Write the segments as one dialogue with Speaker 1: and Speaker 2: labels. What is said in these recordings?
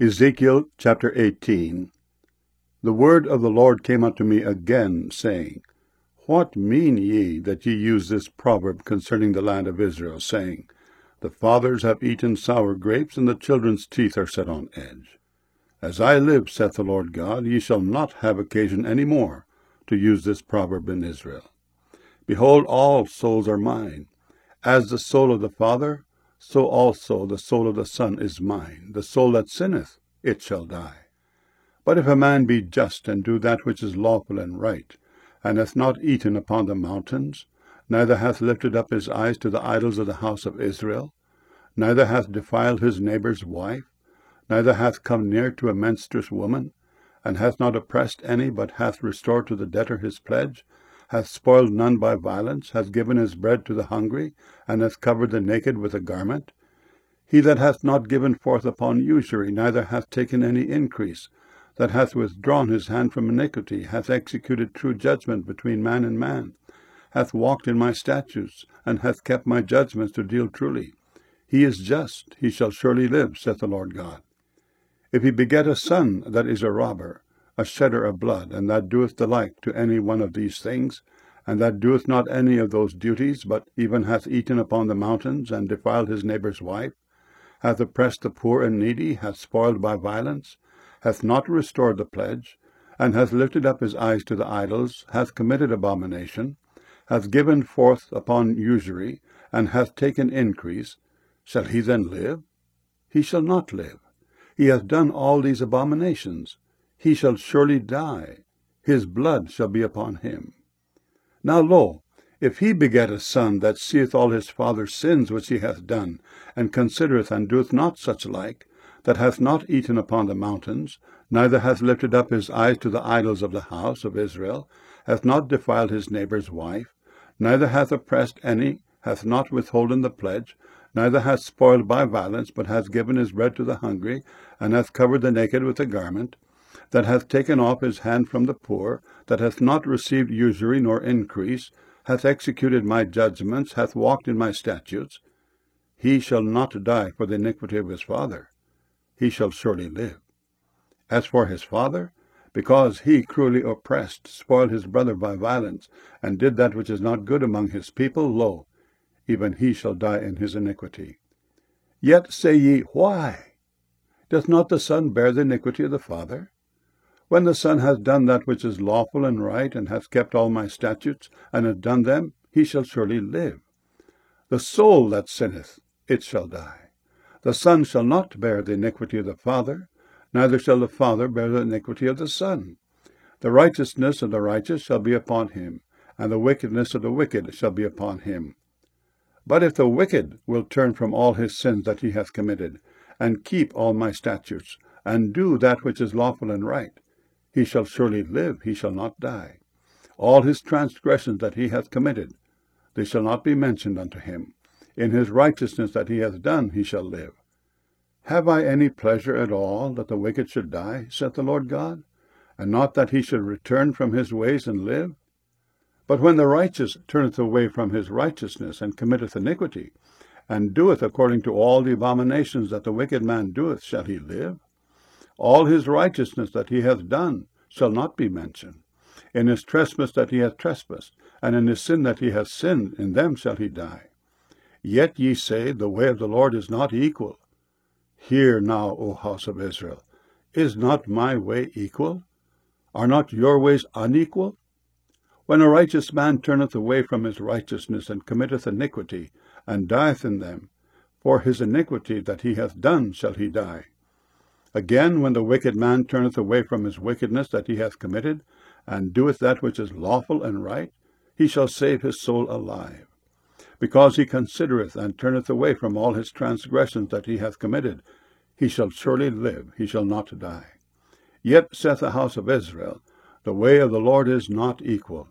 Speaker 1: Ezekiel chapter 18. The word of the Lord came unto me again, saying, What mean ye that ye use this proverb concerning the land of Israel, saying, The fathers have eaten sour grapes, and the children's teeth are set on edge? As I live, saith the Lord God, ye shall not have occasion any more to use this proverb in Israel. Behold, all souls are mine. As the soul of the Father, so also the soul of the Son is mine. The soul that sinneth, it shall die. But if a man be just, and do that which is lawful and right, and hath not eaten upon the mountains, neither hath lifted up his eyes to the idols of the house of Israel, neither hath defiled his neighbour's wife, neither hath come near to a menstruous woman, and hath not oppressed any, but hath restored to the debtor his pledge, hath spoiled none by violence, hath given his bread to the hungry, and hath covered the naked with a garment. He that hath not given forth upon usury, neither hath taken any increase, that hath withdrawn his hand from iniquity, hath executed true judgment between man and man, hath walked in my statutes, and hath kept my judgments to deal truly. He is just, he shall surely live, saith the Lord God. If he beget a son that is a robber, a shedder of blood, and that doeth the like to any one of these things, and that doeth not any of those duties, but even hath eaten upon the mountains, and defiled his neighbour's wife, hath oppressed the poor and needy, hath spoiled by violence, hath not restored the pledge, and hath lifted up his eyes to the idols, hath committed abomination, hath given forth upon usury, and hath taken increase, shall he then live? He shall not live. He hath done all these abominations. He shall surely die. His blood shall be upon him. Now lo, if he beget a son that seeth all his father's sins which he hath done, and considereth and doeth not such like, that hath not eaten upon the mountains, neither hath lifted up his eyes to the idols of the house of Israel, hath not defiled his neighbour's wife, neither hath oppressed any, hath not withholden the pledge, neither hath spoiled by violence, but hath given his bread to the hungry, and hath covered the naked with a garment, that hath taken off his hand from the poor, that hath not received usury nor increase, hath executed my judgments, hath walked in my statutes, he shall not die for the iniquity of his father. He shall surely live. As for his father, because he cruelly oppressed, spoiled his brother by violence, and did that which is not good among his people, lo, even he shall die in his iniquity. Yet say ye, Why? Doth not the Son bear the iniquity of the Father? When the Son hath done that which is lawful and right, and hath kept all my statutes, and hath done them, he shall surely live. The soul that sinneth, it shall die. The Son shall not bear the iniquity of the Father, neither shall the Father bear the iniquity of the Son. The righteousness of the righteous shall be upon him, and the wickedness of the wicked shall be upon him. But if the wicked will turn from all his sins that he hath committed, and keep all my statutes, and do that which is lawful and right, he shall surely live, he shall not die. All his transgressions that he hath committed, they shall not be mentioned unto him. In his righteousness that he hath done, he shall live. Have I any pleasure at all that the wicked should die, saith the Lord God, and not that he should return from his ways and live? But when the righteous turneth away from his righteousness, and committeth iniquity, and doeth according to all the abominations that the wicked man doeth, shall he live? All his righteousness that he hath done shall not be mentioned. In his trespass that he hath trespassed, and in his sin that he hath sinned, in them shall he die. Yet ye say, The way of the Lord is not equal. Hear now, O house of Israel, is not my way equal? Are not your ways unequal? When a righteous man turneth away from his righteousness, and committeth iniquity, and dieth in them, for his iniquity that he hath done shall he die. Again, when the wicked man turneth away from his wickedness that he hath committed, and doeth that which is lawful and right, he shall save his soul alive. Because he considereth and turneth away from all his transgressions that he hath committed, he shall surely live, he shall not die. Yet saith the house of Israel, The way of the Lord is not equal.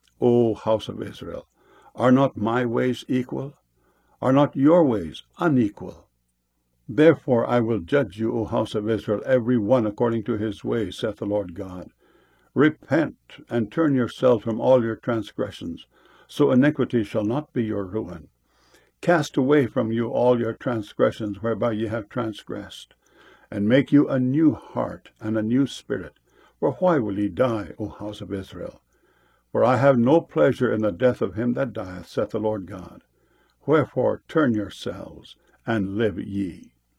Speaker 1: O house of Israel, are not my ways equal? Are not your ways unequal? Therefore I will judge you, O house of Israel, every one according to his ways, saith the Lord God. Repent, and turn yourselves from all your transgressions, so iniquity shall not be your ruin. Cast away from you all your transgressions whereby ye have transgressed, and make you a new heart and a new spirit. For why will ye die, O house of Israel? For I have no pleasure in the death of him that dieth, saith the Lord God. Wherefore turn yourselves, and live ye.